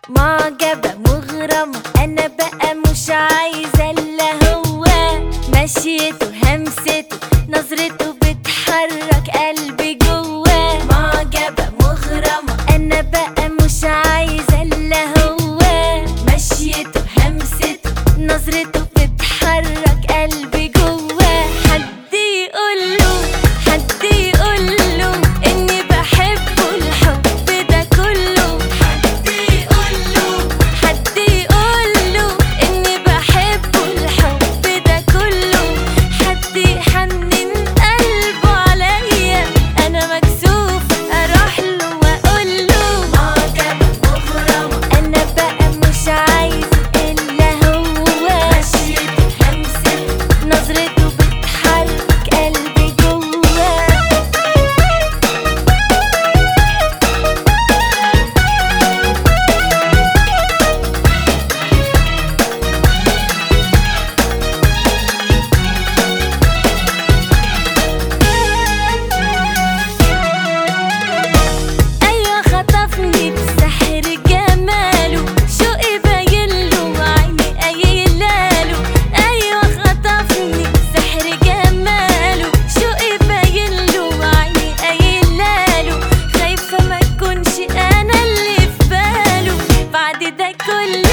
معجبة مغرمة، أنا بقى مش عايزة إلا هو. مشيته همسته نظرته بتحرك قلبي جواه. معجبة مغرمة، أنا بقى مش عايزة إلا هو. مشيته همسته نظرته بتحرك قلبي جواه. حد يقوله حد يقوله إني بحبه الحب ده كله. حد يقوله حد يقوله إني بحبه الحب ده كله. حد يحنن قلبه عليا، أنا مكسوفة أروح له وأقوله. معجبة مغرمة، أنا بقى مش عايزة إلا هو. مشيته همسته نظرته بتحرك قلبي جواه. أيوة خطفني بسحر جماله، شوقي باينله وعيني قايلاله. أيوة خطفني بسحر جماله، شوقي باينله وعيني قايلاله. خايفة ما تكونش أنا اللي في باله بعد ده كله.